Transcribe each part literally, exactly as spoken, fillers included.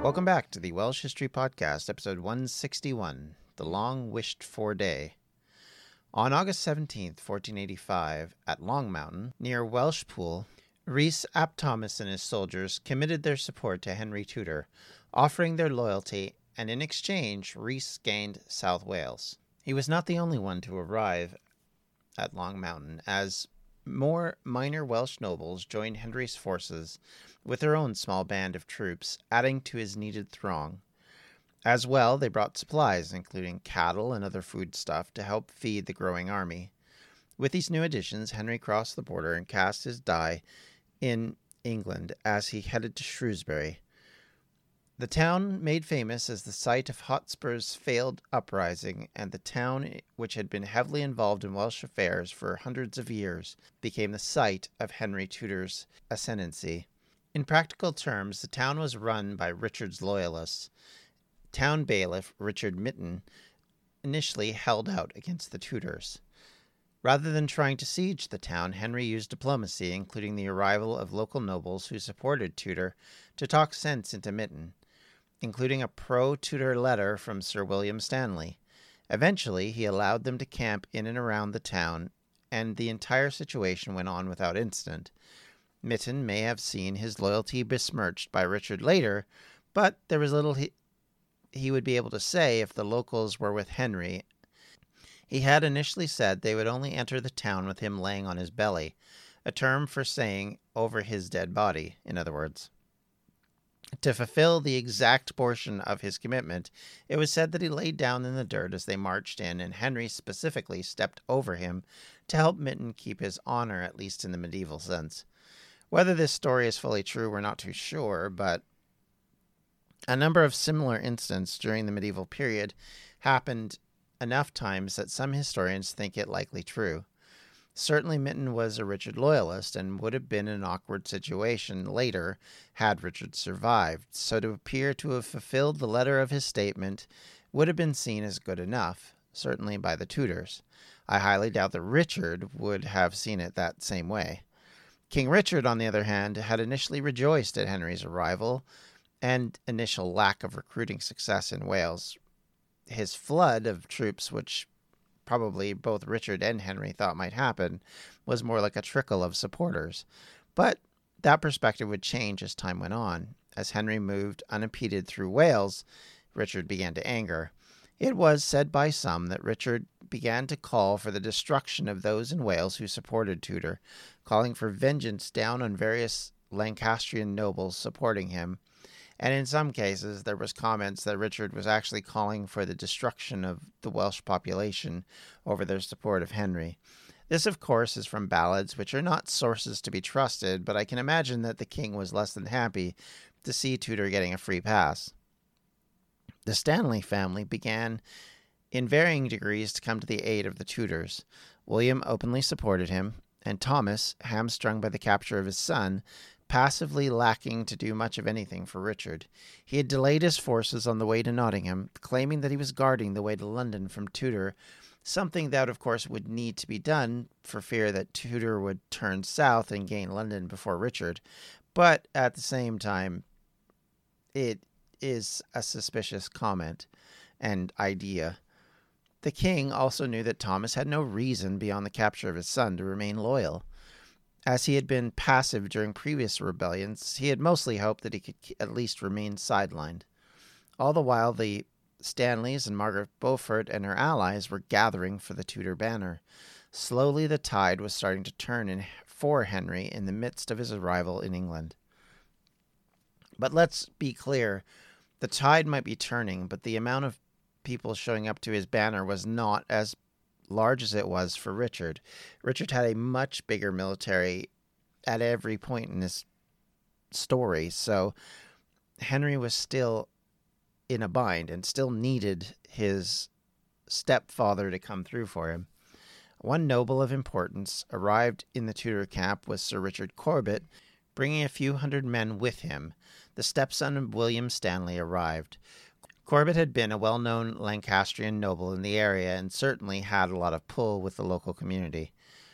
Welcome back to the Welsh History Podcast, episode one sixty-one, The Long Wished For Day. On August seventeenth, fourteen eighty-five, at Long Mountain, near Welshpool, Rhys ap Thomas and his soldiers committed their support to Henry Tudor, offering their loyalty, and in exchange, Rhys gained South Wales. He was not the only one to arrive at Long Mountain, as more minor Welsh nobles joined Henry's forces with their own small band of troops, adding to his needed throng. As well, they brought supplies, including cattle and other foodstuff, to help feed the growing army. With these new additions, Henry crossed the border and cast his die in England as he headed to Shrewsbury. The town, made famous as the site of Hotspur's failed uprising, and the town, which had been heavily involved in Welsh affairs for hundreds of years, became the site of Henry Tudor's ascendancy. In practical terms, the town was run by Richard's loyalists. Town bailiff Richard Mytton initially held out against the Tudors. Rather than trying to siege the town, Henry used diplomacy, including the arrival of local nobles who supported Tudor, to talk sense into Mytton, including a pro-Tudor letter from Sir William Stanley. Eventually, he allowed them to camp in and around the town, and the entire situation went on without incident. Mytton may have seen his loyalty besmirched by Richard later, but there was little he, he would be able to say if the locals were with Henry. He had initially said they would only enter the town with him laying on his belly, a term for saying over his dead body, in other words. To fulfill the exact portion of his commitment, it was said that he laid down in the dirt as they marched in, and Henry specifically stepped over him to help Mytton keep his honor, at least in the medieval sense. Whether this story is fully true, we're not too sure, but a number of similar incidents during the medieval period happened enough times that some historians think it likely true. Certainly Mytton was a Richard loyalist and would have been in an awkward situation later had Richard survived, so to appear to have fulfilled the letter of his statement would have been seen as good enough, certainly by the Tudors. I highly doubt that Richard would have seen it that same way. King Richard, on the other hand, had initially rejoiced at Henry's arrival and initial lack of recruiting success in Wales. His flood of troops, which probably both Richard and Henry thought might happen, was more like a trickle of supporters. But that perspective would change as time went on. As Henry moved unimpeded through Wales, Richard began to anger. It was said by some that Richard began to call for the destruction of those in Wales who supported Tudor, calling for vengeance down on various Lancastrian nobles supporting him. And in some cases, there was comments that Richard was actually calling for the destruction of the Welsh population over their support of Henry. This, of course, is from ballads, which are not sources to be trusted, but I can imagine that the king was less than happy to see Tudor getting a free pass. The Stanley family began, in varying degrees, to come to the aid of the Tudors. William openly supported him, and Thomas, hamstrung by the capture of his son, passively lacking to do much of anything for Richard. He had delayed his forces on the way to Nottingham, claiming that he was guarding the way to London from Tudor, something that, of course, would need to be done for fear that Tudor would turn south and gain London before Richard. But at the same time, it is a suspicious comment and idea. The king also knew that Thomas had no reason beyond the capture of his son to remain loyal. As he had been passive during previous rebellions, he had mostly hoped that he could at least remain sidelined. All the while, the Stanleys and Margaret Beaufort and her allies were gathering for the Tudor banner. Slowly, the tide was starting to turn in for Henry in the midst of his arrival in England. But let's be clear, the tide might be turning, but the amount of people showing up to his banner was not as large as it was for Richard. Richard had a much bigger military at every point in his story, so Henry was still in a bind and still needed his stepfather to come through for him. One noble of importance arrived in the Tudor camp was Sir Richard Corbet, bringing a few hundred men with him. The stepson of William Stanley arrived. Corbet had been a well-known Lancastrian noble in the area and certainly had a lot of pull with the local community.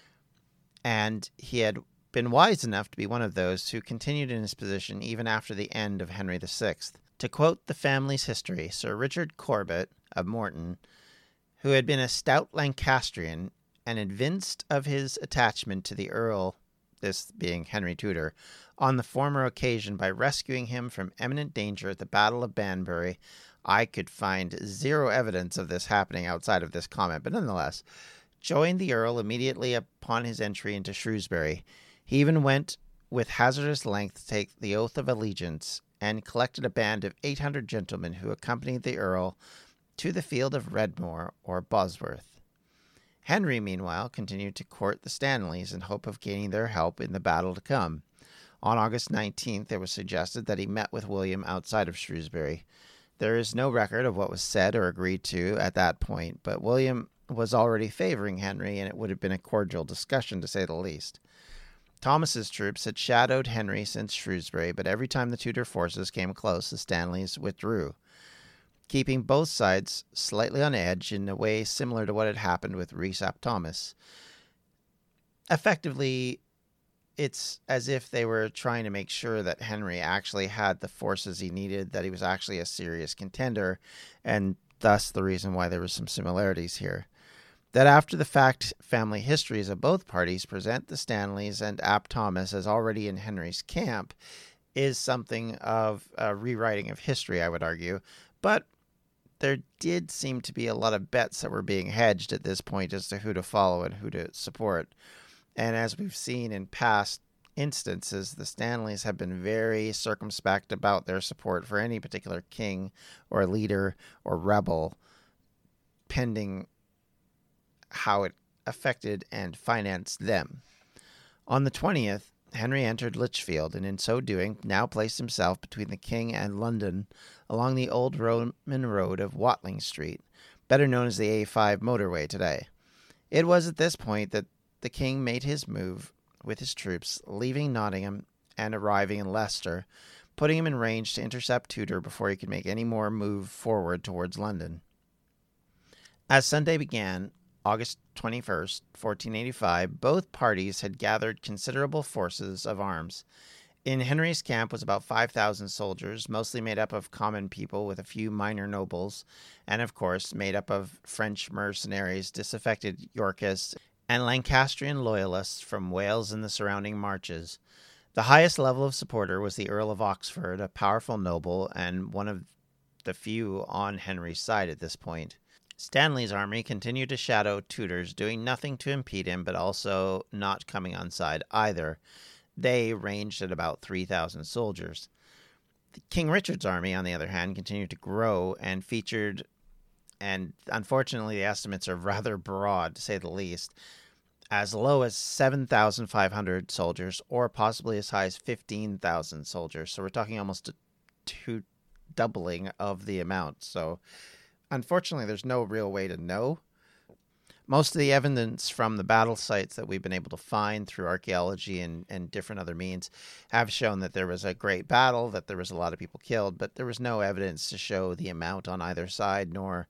And he had been wise enough to be one of those who continued in his position even after the end of Henry the Sixth. To quote the family's history, Sir Richard Corbet of Morton, who had been a stout Lancastrian and evinced of his attachment to the Earl, this being Henry Tudor, on the former occasion by rescuing him from imminent danger at the Battle of Banbury. I could find zero evidence of this happening outside of this comment, but nonetheless, joined the Earl immediately upon his entry into Shrewsbury. He even went with hazardous length to take the oath of allegiance, and collected a band of eight hundred gentlemen who accompanied the Earl to the field of Redmore or Bosworth. Henry, meanwhile, continued to court the Stanleys in hope of gaining their help in the battle to come. On August nineteenth, it was suggested that he met with William outside of Shrewsbury. There is no record of what was said or agreed to at that point, but William was already favoring Henry, and it would have been a cordial discussion, to say the least. Thomas's troops had shadowed Henry since Shrewsbury, but every time the Tudor forces came close, the Stanleys withdrew, keeping both sides slightly on edge in a way similar to what had happened with Rhys ap Thomas. Effectively, it's as if they were trying to make sure that Henry actually had the forces he needed, that he was actually a serious contender, and thus the reason why there were some similarities here. That after-the-fact family histories of both parties present the Stanleys and Ap Thomas as already in Henry's camp is something of a rewriting of history, I would argue. But there did seem to be a lot of bets that were being hedged at this point as to who to follow and who to support. And as we've seen in past instances, the Stanleys have been very circumspect about their support for any particular king or leader or rebel, pending how it affected and financed them. On the twentieth, Henry entered Lichfield, and in so doing now placed himself between the king and London along the old Roman road of Watling Street, better known as the A five motorway today. It was at this point that the king made his move with his troops, leaving Nottingham and arriving in Leicester, putting him in range to intercept Tudor before he could make any more move forward towards London. As Sunday began, August twenty-first, fourteen eighty-five, both parties had gathered considerable forces of arms. In Henry's camp was about five thousand soldiers, mostly made up of common people with a few minor nobles, and of course made up of French mercenaries, disaffected Yorkists, and Lancastrian loyalists from Wales and the surrounding marches. The highest level of supporter was the Earl of Oxford, a powerful noble and one of the few on Henry's side at this point. Stanley's army continued to shadow Tudor's, doing nothing to impede him, but also not coming on side either. They ranged at about three thousand soldiers. King Richard's army, on the other hand, continued to grow and featured, and unfortunately the estimates are rather broad, to say the least, as low as seven thousand five hundred soldiers, or possibly as high as fifteen thousand soldiers. So we're talking almost a two doubling of the amount. So unfortunately, there's no real way to know. Most of the evidence from the battle sites that we've been able to find through archaeology and, and different other means have shown that there was a great battle, that there was a lot of people killed, but there was no evidence to show the amount on either side, nor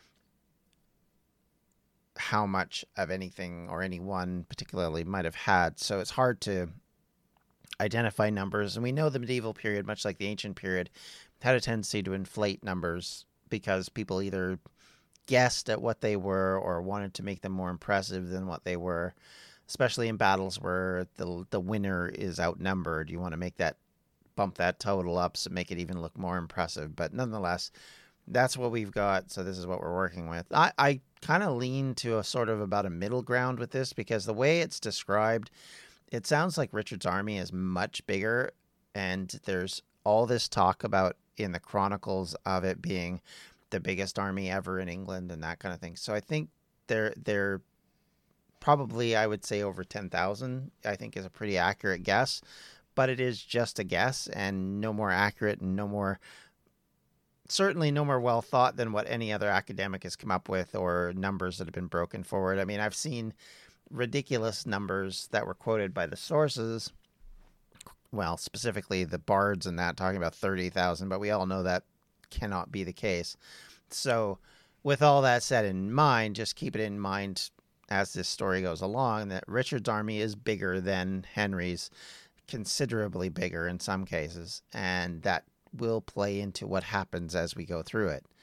how much of anything or anyone particularly might have had. So it's hard to identify numbers. And we know the medieval period, much like the ancient period, had a tendency to inflate numbers because people either guessed at what they were or wanted to make them more impressive than what they were, especially in battles where the the winner is outnumbered. You want to make that, bump that total up to make it even look more impressive. But nonetheless, that's what we've got, so this is what we're working with. I, I kind of lean to a sort of about a middle ground with this, because the way it's described, it sounds like Richard's army is much bigger, and there's all this talk about in the chronicles of it being the biggest army ever in England and that kind of thing. So I think they're they're probably, I would say, over ten thousand, I think is a pretty accurate guess, but it is just a guess and no more accurate and no more, certainly no more well thought than what any other academic has come up with, or numbers that have been broken forward. I mean, I've seen ridiculous numbers that were quoted by the sources, well, specifically the bards and that, talking about thirty thousand, but we all know that cannot be the case. So with all that said in mind, just keep it in mind as this story goes along that Richard's army is bigger than Henry's, considerably bigger in some cases, and that will play into what happens as we go through it.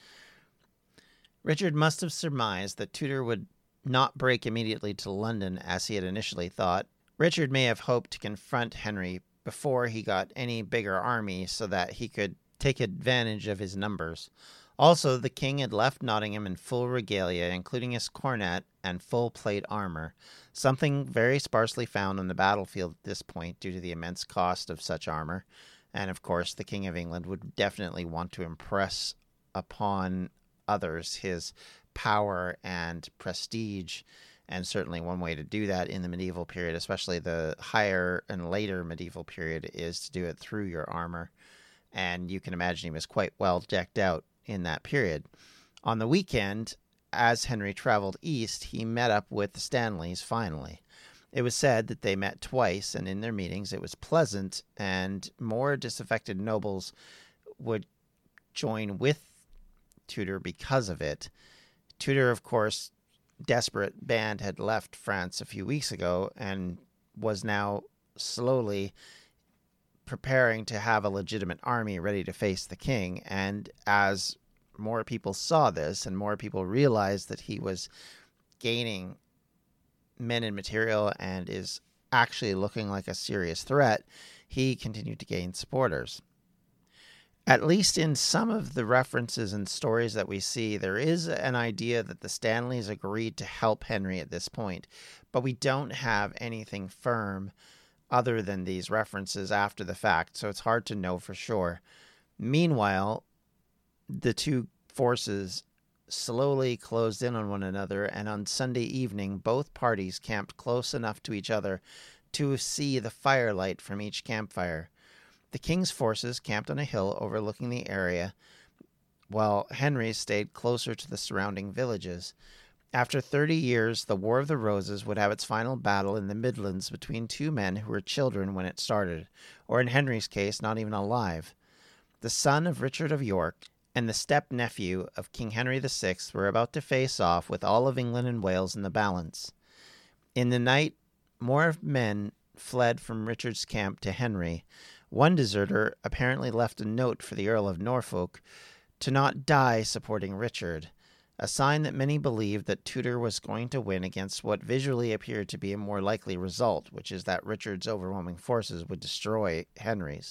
Richard must have surmised that Tudor would not break immediately to London as he had initially thought. Richard may have hoped to confront Henry before he got any bigger army so that he could take advantage of his numbers. Also, the king had left Nottingham in full regalia, including his cornet and full plate armor, something very sparsely found on the battlefield at this point due to the immense cost of such armor. And of course, the King of England would definitely want to impress upon others his power and prestige. And certainly one way to do that in the medieval period, especially the higher and later medieval period, is to do it through your armor. And you can imagine he was quite well decked out in that period. On the weekend, as Henry traveled east, he met up with the Stanleys finally. It was said that they met twice, and in their meetings it was pleasant, and more disaffected nobles would join with Tudor because of it. Tudor, of course, desperate band had left France a few weeks ago and was now slowly preparing to have a legitimate army ready to face the king. And as more people saw this and more people realized that he was gaining men and material and is actually looking like a serious threat, he continued to gain supporters. At least in some of the references and stories that we see, there is an idea that the Stanleys agreed to help Henry at this point, but we don't have anything firm other than these references after the fact, so it's hard to know for sure. Meanwhile, the two forces slowly closed in on one another, and on Sunday evening, both parties camped close enough to each other to see the firelight from each campfire. The king's forces camped on a hill overlooking the area, while Henry stayed closer to the surrounding villages. After thirty years, the War of the Roses would have its final battle in the Midlands between two men who were children when it started, or in Henry's case, not even alive. The son of Richard of York and the step-nephew of King Henry the Sixth were about to face off with all of England and Wales in the balance. In the night, more men fled from Richard's camp to Henry. One deserter apparently left a note for the Earl of Norfolk to not die supporting Richard, a sign that many believed that Tudor was going to win against what visually appeared to be a more likely result, which is that Richard's overwhelming forces would destroy Henry's.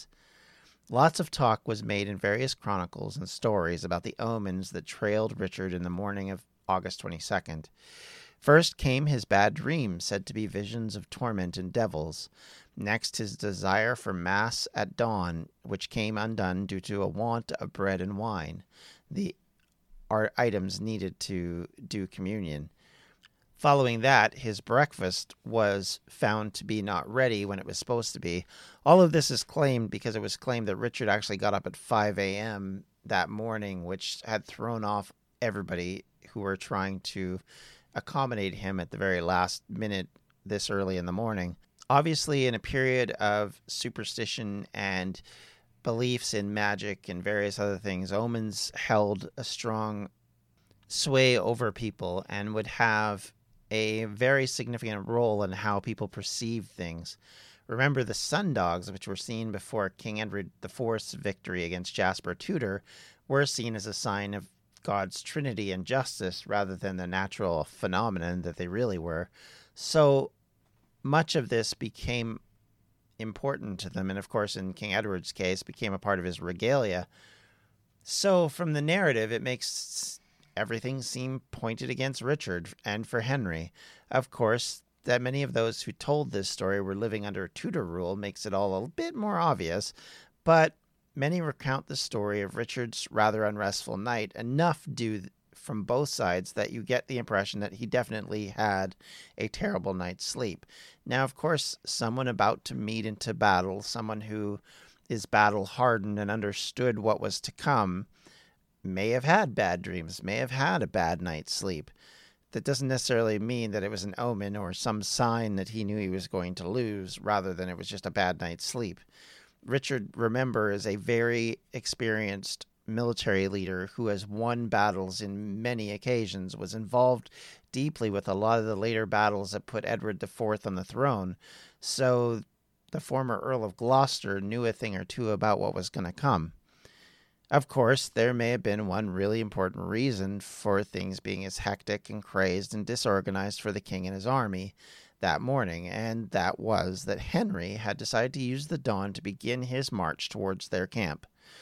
Lots of talk was made in various chronicles and stories about the omens that trailed Richard in the morning of August twenty-second. First came his bad dreams, said to be visions of torment and devils. Next, his desire for Mass at dawn, which came undone due to a want of bread and wine, the are items needed to do communion. Following that, his breakfast was found to be not ready when it was supposed to be. All of this is claimed because it was claimed that Richard actually got up at five a.m. that morning, which had thrown off everybody who were trying to accommodate him at the very last minute this early in the morning. Obviously, in a period of superstition and beliefs in magic and various other things, omens held a strong sway over people and would have a very significant role in how people perceived things. Remember, the sundogs, which were seen before King Edward the Fourth's victory against Jasper Tudor, were seen as a sign of God's Trinity and justice rather than the natural phenomenon that they really were. So much of this became important to them, and of course in King Edward's case became a part of his regalia. So from the narrative, it makes everything seem pointed against Richard and for Henry. Of course, that many of those who told this story were living under Tudor rule makes it all a bit more obvious, but many recount the story of Richard's rather unrestful night enough due from both sides that you get the impression that he definitely had a terrible night's sleep. Now, of course, someone about to meet into battle, someone who is battle-hardened and understood what was to come, may have had bad dreams, may have had a bad night's sleep. That doesn't necessarily mean that it was an omen or some sign that he knew he was going to lose, rather than it was just a bad night's sleep. Richard, remember, is a very experienced military leader who has won battles in many occasions, was involved deeply with a lot of the later battles that put Edward the Fourth on the throne. So the former Earl of Gloucester knew a thing or two about what was going to come. Of course, there may have been one really important reason for things being as hectic and crazed and disorganized for the king and his army that morning, and that was that Henry had decided to use the dawn to begin his march towards their camp.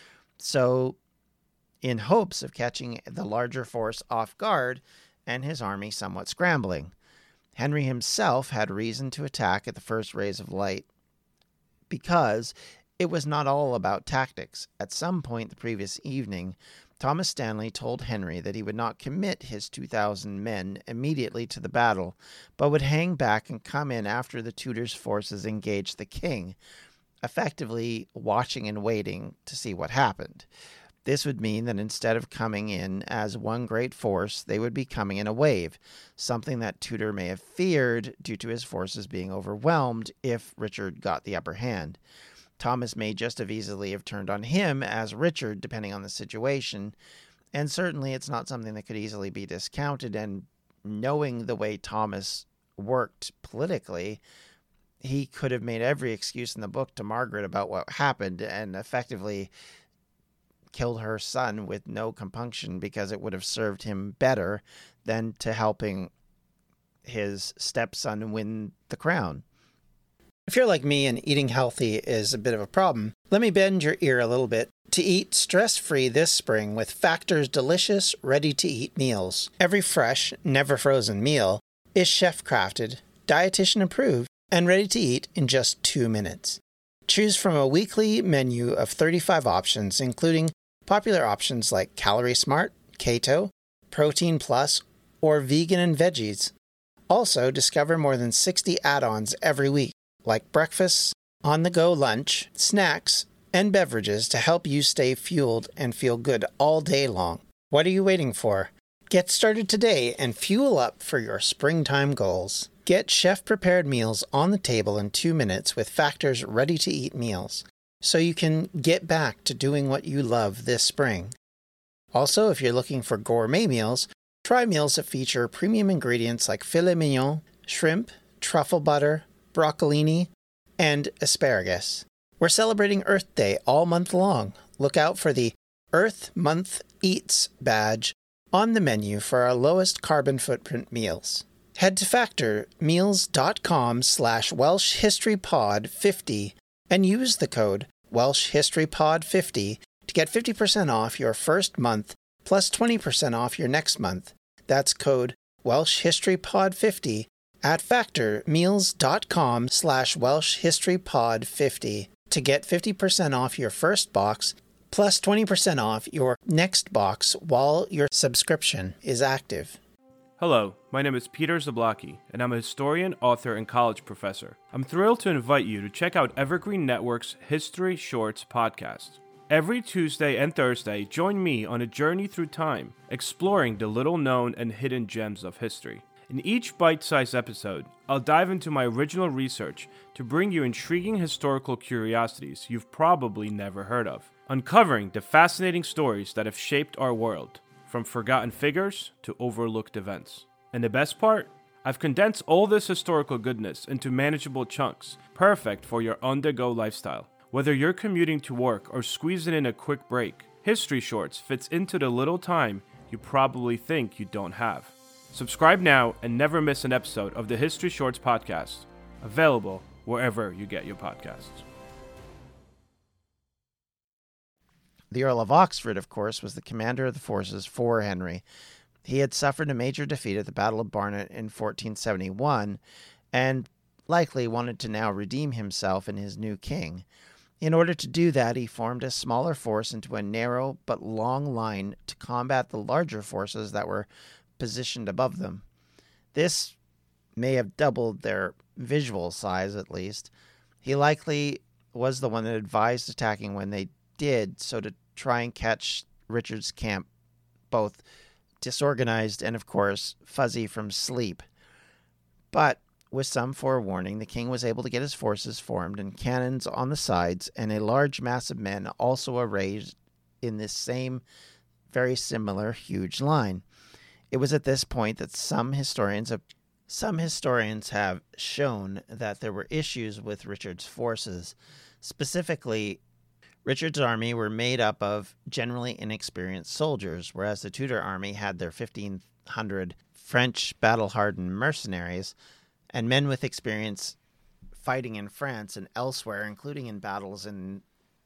So, in hopes of catching the larger force off guard and his army somewhat scrambling, Henry himself had reason to attack at the first rays of light because it was not all about tactics. At some point the previous evening, Thomas Stanley told Henry that he would not commit his two thousand men immediately to the battle, but would hang back and come in after the Tudors' forces engaged the king, effectively watching and waiting to see what happened. This would mean that instead of coming in as one great force, they would be coming in a wave, something that Tudor may have feared due to his forces being overwhelmed if Richard got the upper hand. Thomas may just as easily have turned on him as Richard, depending on the situation, and certainly it's not something that could easily be discounted, and knowing the way Thomas worked politically, he could have made every excuse in the book to Margaret about what happened and effectively killed her son with no compunction because it would have served him better than to helping his stepson win the crown. If you're like me and eating healthy is a bit of a problem, let me bend your ear a little bit to eat stress-free this spring with Factor's delicious, ready-to-eat meals. Every fresh, never-frozen meal is chef-crafted, dietitian-approved, and ready to eat in just two minutes. Choose from a weekly menu of thirty-five options, including popular options like Calorie Smart, Keto, Protein Plus, or Vegan and Veggies. Also, discover more than sixty add-ons every week, like breakfast, on-the-go lunch, snacks, and beverages to help you stay fueled and feel good all day long. What are you waiting for? Get started today and fuel up for your springtime goals. Get chef-prepared meals on the table in two minutes with Factor's ready-to-eat meals, so you can get back to doing what you love this spring. Also, if you're looking for gourmet meals, try meals that feature premium ingredients like filet mignon, shrimp, truffle butter, broccolini, and asparagus. We're celebrating Earth Day all month long. Look out for the Earth Month Eats badge on the menu for our lowest carbon footprint meals. Head to factormeals.com slash Welsh History Pod fifty and use the code Welsh History Pod fifty to get fifty percent off your first month plus twenty percent off your next month. That's code Welsh History Pod fifty at factormeals.com slash Welsh History Pod fifty to get fifty percent off your first box plus twenty percent off your next box while your subscription is active. Hello, my name is Peter Zablocki, and I'm a historian, author, and college professor. I'm thrilled to invite you to check out Evergreen Network's History Shorts podcast. Every Tuesday and Thursday, join me on a journey through time, exploring the little-known and hidden gems of history. In each bite-sized episode, I'll dive into my original research to bring you intriguing historical curiosities you've probably never heard of, uncovering the fascinating stories that have shaped our world, from forgotten figures to overlooked events. And the best part? I've condensed all this historical goodness into manageable chunks, perfect for your on-the-go lifestyle. Whether you're commuting to work or squeezing in a quick break, History Shorts fits into the little time you probably think you don't have. Subscribe now and never miss an episode of the History Shorts podcast, available wherever you get your podcasts. The Earl of Oxford, of course, was the commander of the forces for Henry. He had suffered a major defeat at the Battle of Barnet in fourteen seventy-one and likely wanted to now redeem himself and his new king. In order to do that, he formed a smaller force into a narrow but long line to combat the larger forces that were positioned above them. This may have doubled their visual size, at least. He likely was the one that advised attacking when they did, so to try and catch Richard's camp both disorganized and, of course, fuzzy from sleep. But with some forewarning, the king was able to get his forces formed and cannons on the sides and a large mass of men also arrayed in this same, very similar, huge line. It was at this point that some historians have, some historians have shown that there were issues with Richard's forces. Specifically, Richard's army were made up of generally inexperienced soldiers, whereas the Tudor army had their fifteen hundred French battle-hardened mercenaries and men with experience fighting in France and elsewhere, including in battles in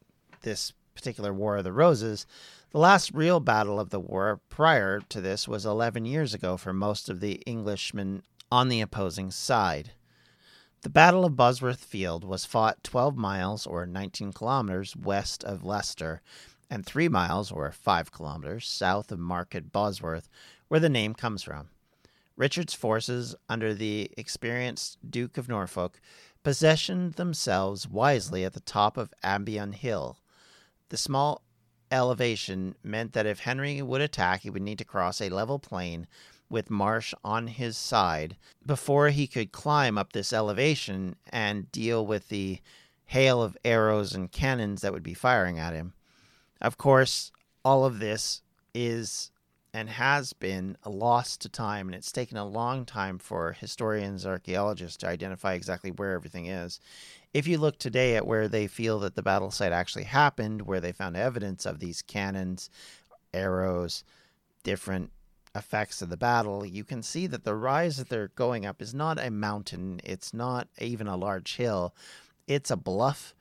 this particular War of the Roses. The last real battle of the war prior to this was eleven years ago for most of the Englishmen on the opposing side. The Battle of Bosworth Field was fought twelve miles, or nineteen kilometers, west of Leicester, and three miles, or five kilometers, south of Market Bosworth, where the name comes from. Richard's forces, under the experienced Duke of Norfolk, positioned themselves wisely at the top of Ambion Hill. The small elevation meant that if Henry would attack, he would need to cross a level plain with marsh on his side before he could climb up this elevation and deal with the hail of arrows and cannons that would be firing at him. Of course, all of this is and has been a loss to time, and it's taken a long time for historians, archaeologists to identify exactly where everything is. If you look today at where they feel that the battle site actually happened, where they found evidence of these cannons, arrows, different effects of the battle, you can see that the rise that they're going up is not a mountain. It's not even a large hill. It's a bluff.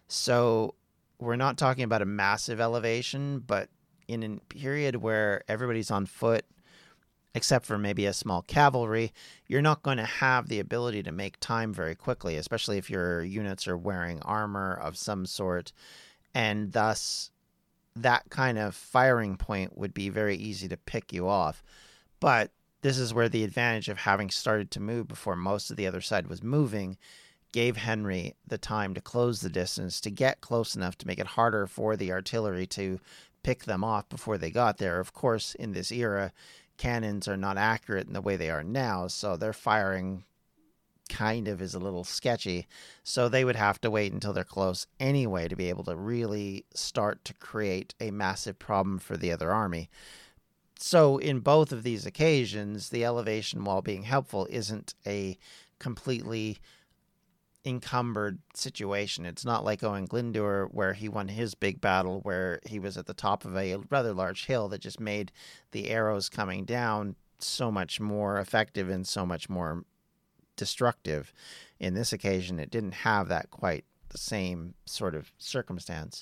So we're not talking about a massive elevation, but in a period where everybody's on foot, except for maybe a small cavalry, you're not going to have the ability to make time very quickly, especially if your units are wearing armor of some sort, and thus that kind of firing point would be very easy to pick you off. But this is where the advantage of having started to move before most of the other side was moving gave Henry the time to close the distance, to get close enough to make it harder for the artillery to pick them off before they got there. Of course, in this era, cannons are not accurate in the way they are now, so their firing kind of is a little sketchy. So they would have to wait until they're close anyway to be able to really start to create a massive problem for the other army. So in both of these occasions, the elevation, while being helpful, isn't a completely encumbered situation. It's not like Owen Glyndŵr, where he won his big battle, where he was at the top of a rather large hill that just made the arrows coming down so much more effective and so much more destructive. In this occasion, it didn't have that quite the same sort of circumstance.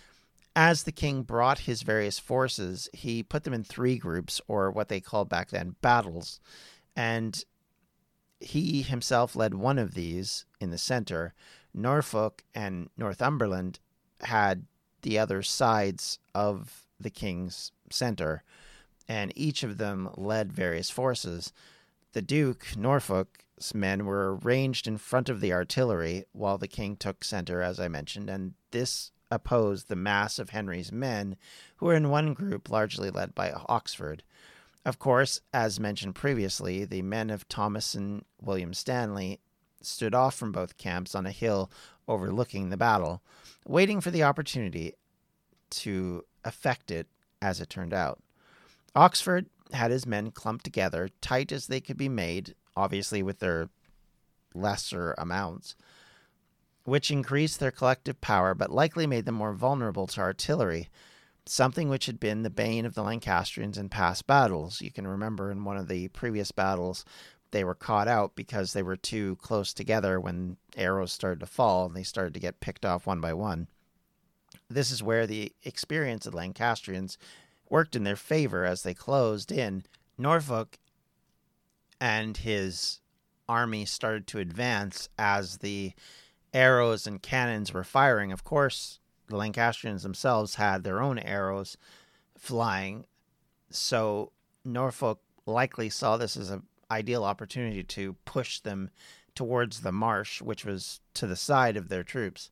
As the king brought his various forces, he put them in three groups, or what they called back then battles, and he himself led one of these in the center. Norfolk and Northumberland had the other sides of the king's center, and each of them led various forces. The Duke, Norfolk's men, were ranged in front of the artillery, while the king took center, as I mentioned, and this opposed the mass of Henry's men, who were in one group largely led by Oxford. Of course, as mentioned previously, the men of Thomas and William Stanley stood off from both camps on a hill overlooking the battle, waiting for the opportunity to effect it, as it turned out. Oxford had his men clumped together, tight as they could be made, obviously with their lesser amounts, which increased their collective power, but likely made them more vulnerable to artillery, something which had been the bane of the Lancastrians in past battles. You can remember in one of the previous battles, they were caught out because they were too close together when arrows started to fall, and they started to get picked off one by one. This is where the experience of the Lancastrians worked in their favor as they closed in. Norfolk and his army started to advance as the arrows and cannons were firing. Of course, the Lancastrians themselves had their own arrows flying, so Norfolk likely saw this as an ideal opportunity to push them towards the marsh, which was to the side of their troops.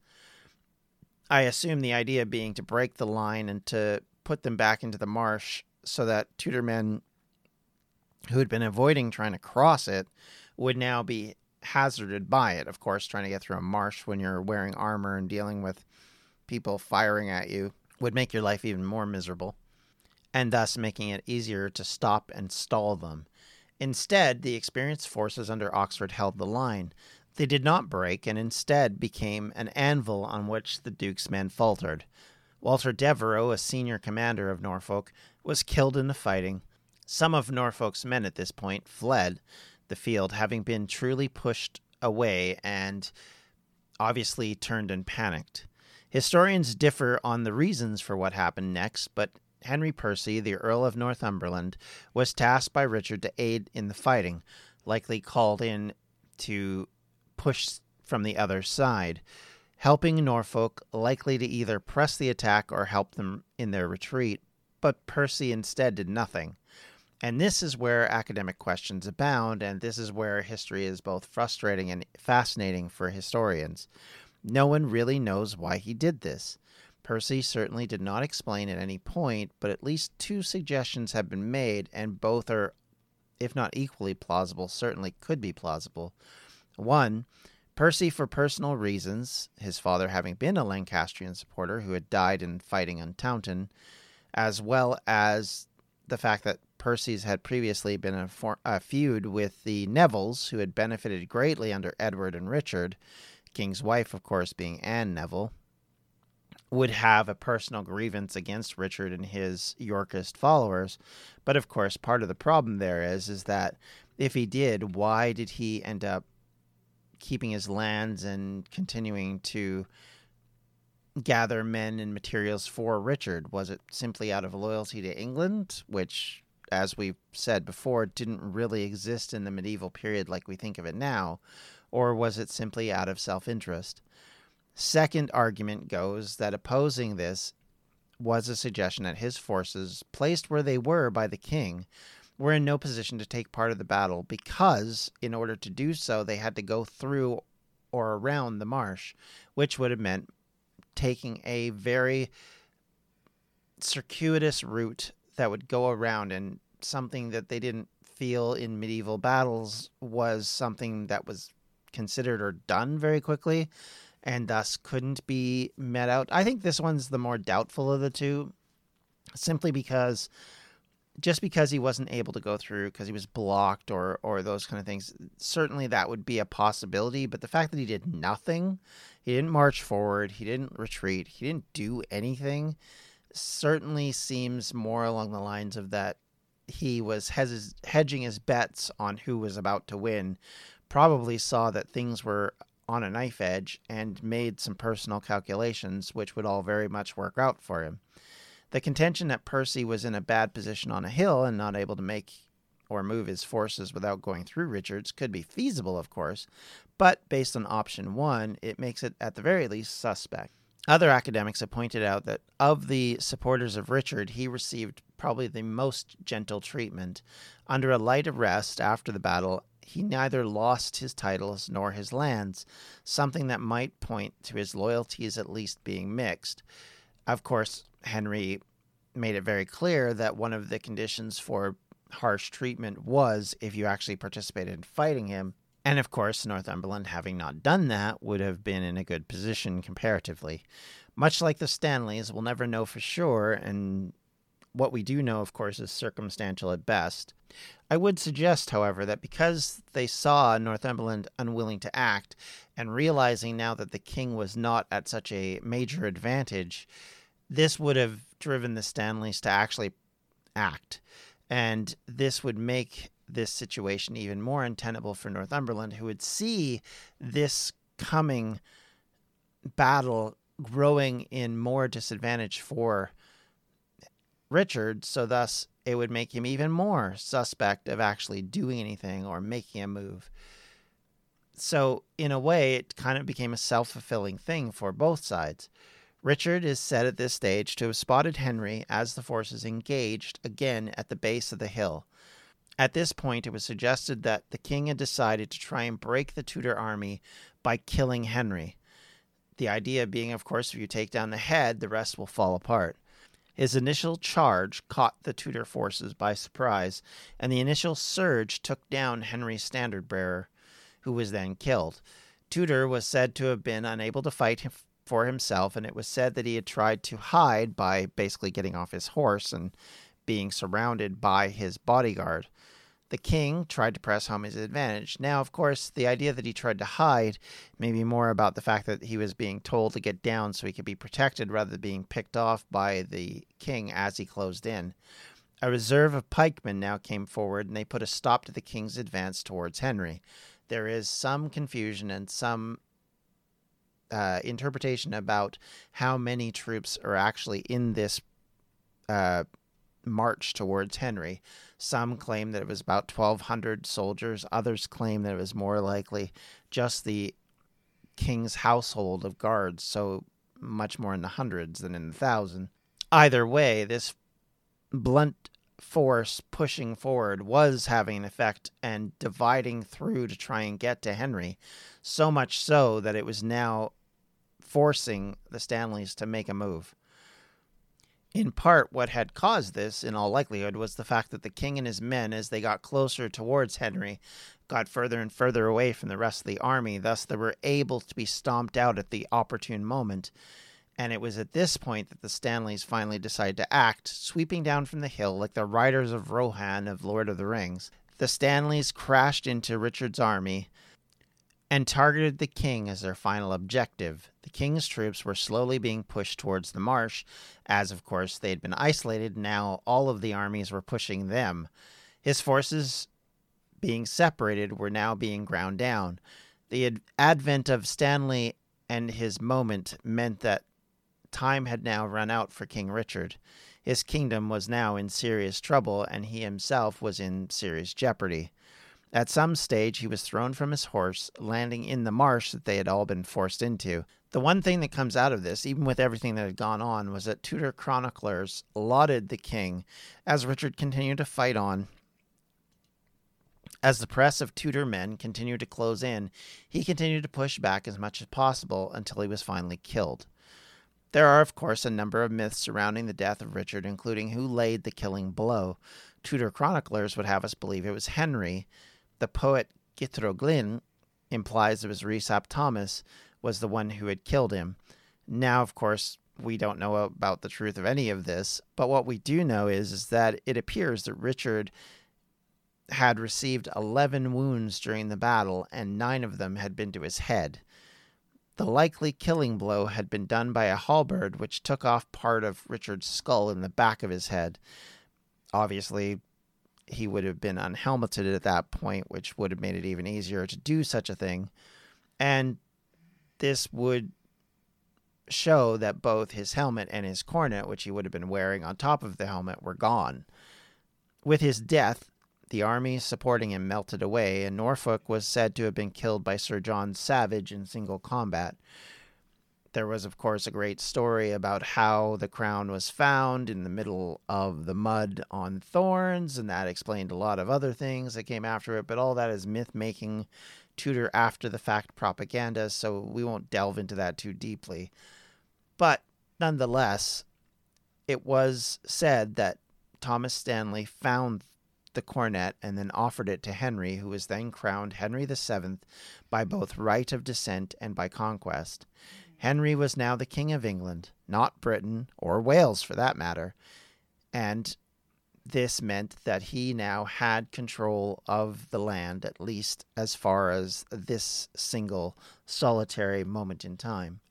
I assume the idea being to break the line and to put them back into the marsh so that Tudor men who had been avoiding trying to cross it would now be hazarded by it. Of course, trying to get through a marsh when you're wearing armor and dealing with people firing at you would make your life even more miserable, and thus making it easier to stop and stall them. Instead, the experienced forces under Oxford held the line. They did not break, and instead became an anvil on which the Duke's men faltered. Walter Devereux, a senior commander of Norfolk, was killed in the fighting. Some of Norfolk's men at this point fled the field, having been truly pushed away and obviously turned and panicked. Historians differ on the reasons for what happened next, but Henry Percy, the Earl of Northumberland, was tasked by Richard to aid in the fighting, likely called in to push from the other side, helping Norfolk likely to either press the attack or help them in their retreat, but Percy instead did nothing. And this is where academic questions abound, and this is where history is both frustrating and fascinating for historians. No one really knows why he did this. Percy certainly did not explain at any point, but at least two suggestions have been made, and both are, if not equally plausible, certainly could be plausible. One, Percy, for personal reasons, his father having been a Lancastrian supporter who had died in fighting on Taunton, as well as the fact that Percy's had previously been a, for, a feud with the Nevilles, who had benefited greatly under Edward and Richard, King's wife, of course, being Anne Neville, would have a personal grievance against Richard and his Yorkist followers. But, of course, part of the problem there is, is that if he did, why did he end up keeping his lands and continuing to gather men and materials for Richard? Was it simply out of loyalty to England, which, as we've said before, didn't really exist in the medieval period like we think of it now, or was it simply out of self-interest? Second argument goes that opposing this was a suggestion that his forces, placed where they were by the king, were in no position to take part of the battle because, in order to do so, they had to go through or around the marsh, which would have meant taking a very circuitous route that would go around, and something that they didn't feel in medieval battles was something that was considered or done very quickly, and thus couldn't be met out. I think this one's the more doubtful of the two, simply because just because he wasn't able to go through because he was blocked or or those kind of things, certainly that would be a possibility. But the fact that he did nothing, he didn't march forward, he didn't retreat, he didn't do anything, certainly seems more along the lines of that he was hez- hedging his bets on who was about to win, probably saw that things were on a knife edge and made some personal calculations, which would all very much work out for him. The contention that Percy was in a bad position on a hill and not able to make or move his forces without going through Richard's could be feasible, of course, but based on option one, it makes it at the very least suspect. Other academics have pointed out that of the supporters of Richard, he received probably the most gentle treatment. Under a light arrest after the battle, he neither lost his titles nor his lands, something that might point to his loyalties at least being mixed. Of course, Henry made it very clear that one of the conditions for harsh treatment was if you actually participated in fighting him. And of course, Northumberland, having not done that, would have been in a good position comparatively. Much like the Stanleys, we'll never know for sure, and what we do know, of course, is circumstantial at best. I would suggest, however, that because they saw Northumberland unwilling to act, and realizing now that the king was not at such a major advantage, this would have driven the Stanleys to actually act. And this would make this situation even more untenable for Northumberland, who would see this coming battle growing in more disadvantage for Richard, so thus it would make him even more suspect of actually doing anything or making a move. So in a way, it kind of became a self-fulfilling thing for both sides. Richard is said at this stage to have spotted Henry as the forces engaged again at the base of the hill. At this point, it was suggested that the king had decided to try and break the Tudor army by killing Henry. The idea being, of course, if you take down the head, the rest will fall apart. His initial charge caught the Tudor forces by surprise, and the initial surge took down Henry's standard-bearer, who was then killed. Tudor was said to have been unable to fight him for himself, and it was said that he had tried to hide by basically getting off his horse and being surrounded by his bodyguard. The king tried to press home his advantage. Now, of course, the idea that he tried to hide may be more about the fact that he was being told to get down so he could be protected rather than being picked off by the king as he closed in. A reserve of pikemen now came forward, and they put a stop to the king's advance towards Henry. There is some confusion and some uh, interpretation about how many troops are actually in this uh, march towards Henry. Some claim that it was about twelve hundred soldiers. Others claim that it was more likely just the king's household of guards, so much more in the hundreds than in the thousand. Either way, this blunt force pushing forward was having an effect and dividing through to try and get to Henry, so much so that it was now forcing the Stanleys to make a move. In part, what had caused this, in all likelihood, was the fact that the king and his men, as they got closer towards Henry, got further and further away from the rest of the army. Thus, they were able to be stomped out at the opportune moment. And it was at this point that the Stanleys finally decided to act, sweeping down from the hill like the riders of Rohan of Lord of the Rings. The Stanleys crashed into Richard's army and targeted the king as their final objective. The king's troops were slowly being pushed towards the marsh, as of course they had been isolated. Now all of the armies were pushing them. His forces, being separated, were now being ground down. The ad- advent of Stanley and his moment meant that time had now run out for King Richard. His kingdom was now in serious trouble, and he himself was in serious jeopardy. At some stage, he was thrown from his horse, landing in the marsh that they had all been forced into. The one thing that comes out of this, even with everything that had gone on, was that Tudor chroniclers lauded the king as Richard continued to fight on. As the press of Tudor men continued to close in, he continued to push back as much as possible until he was finally killed. There are, of course, a number of myths surrounding the death of Richard, including who laid the killing blow. Tudor chroniclers would have us believe it was Henry. The poet Gytre Glynn implies it was Rhys ap Thomas was the one who had killed him. Now, of course, we don't know about the truth of any of this, but what we do know is, is that it appears that Richard had received eleven wounds during the battle, and nine of them had been to his head. The likely killing blow had been done by a halberd, which took off part of Richard's skull in the back of his head. Obviously, he would have been unhelmeted at that point, which would have made it even easier to do such a thing. And this would show that both his helmet and his cornet, which he would have been wearing on top of the helmet, were gone. With his death, the army supporting him melted away, and Norfolk was said to have been killed by Sir John Savage in single combat. There was, of course, a great story about how the crown was found in the middle of the mud on thorns, and that explained a lot of other things that came after it, but all that is myth-making, Tudor after-the-fact propaganda, so we won't delve into that too deeply. But, nonetheless, it was said that Thomas Stanley found the cornet and then offered it to Henry, who was then crowned Henry the Seventh by both right of descent and by conquest. Henry was now the King of England, not Britain, or Wales for that matter, and this meant that he now had control of the land, at least as far as this single solitary moment in time.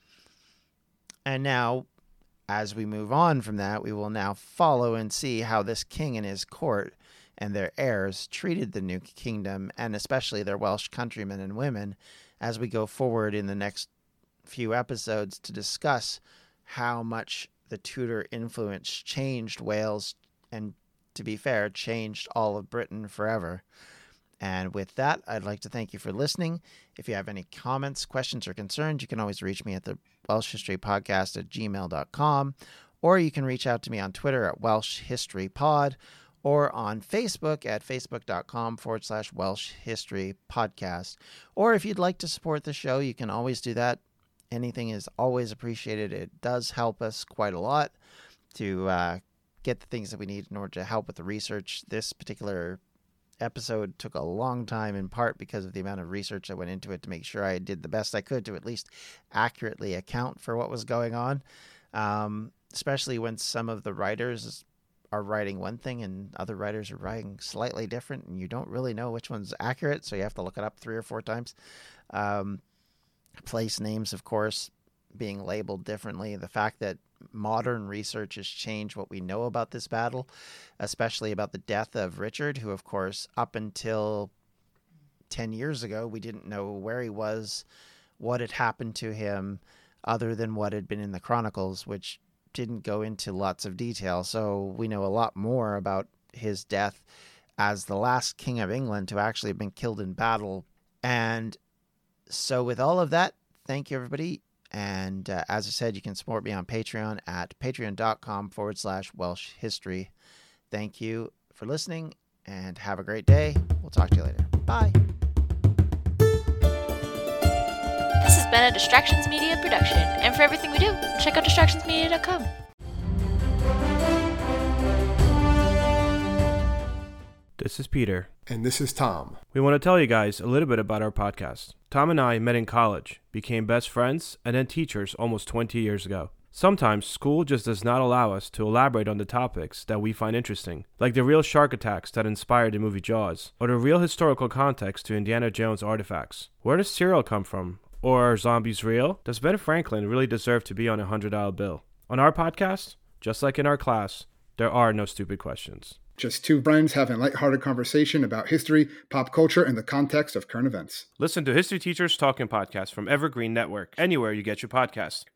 And now, as we move on from that, we will now follow and see how this king and his court and their heirs treated the new kingdom, and especially their Welsh countrymen and women, as we go forward in the next few episodes to discuss how much the Tudor influence changed Wales and, to be fair, changed all of Britain forever. And with that, I'd like to thank you for listening. If you have any comments, questions, or concerns, you can always reach me at the Welsh History Podcast at gmail dot com, or you can reach out to me on Twitter at Welsh History Pod, or on Facebook at facebook.com forward slash Welsh History Podcast. Or if you'd like to support the show, you can always do that. Anything is always appreciated. It does help us quite a lot to uh, get the things that we need in order to help with the research. This particular episode took a long time, in part because of the amount of research that went into it to make sure I did the best I could to at least accurately account for what was going on, um, especially when some of the writers are writing one thing and other writers are writing slightly different, and you don't really know which one's accurate, so you have to look it up three or four times. Um, place names, of course, being labeled differently. The fact that modern research has changed what we know about this battle, especially about the death of Richard, who, of course, up until ten years ago, we didn't know where he was, what had happened to him, other than what had been in the chronicles, which didn't go into lots of detail. So we know a lot more about his death as the last king of England to actually have been killed in battle. And so with all of that, thank you, everybody. And uh, as I said, you can support me on Patreon at patreon.com forward slash Welsh history. Thank you for listening and have a great day. We'll talk to you later. Bye. This has been a Distractions Media production, and for everything we do, check out distractions media dot com. This is Peter. And this is Tom. We want to tell you guys a little bit about our podcast. Tom and I met in college, became best friends, and then teachers almost twenty years ago. Sometimes school just does not allow us to elaborate on the topics that we find interesting, like the real shark attacks that inspired the movie Jaws, or the real historical context to Indiana Jones artifacts. Where does cereal come from? Or are zombies real? Does Ben Franklin really deserve to be on a one hundred dollar bill? On our podcast, just like in our class, there are no stupid questions. Just two friends having a lighthearted conversation about history, pop culture, and the context of current events. Listen to History Teachers Talking Podcast from Evergreen Network, anywhere you get your podcasts.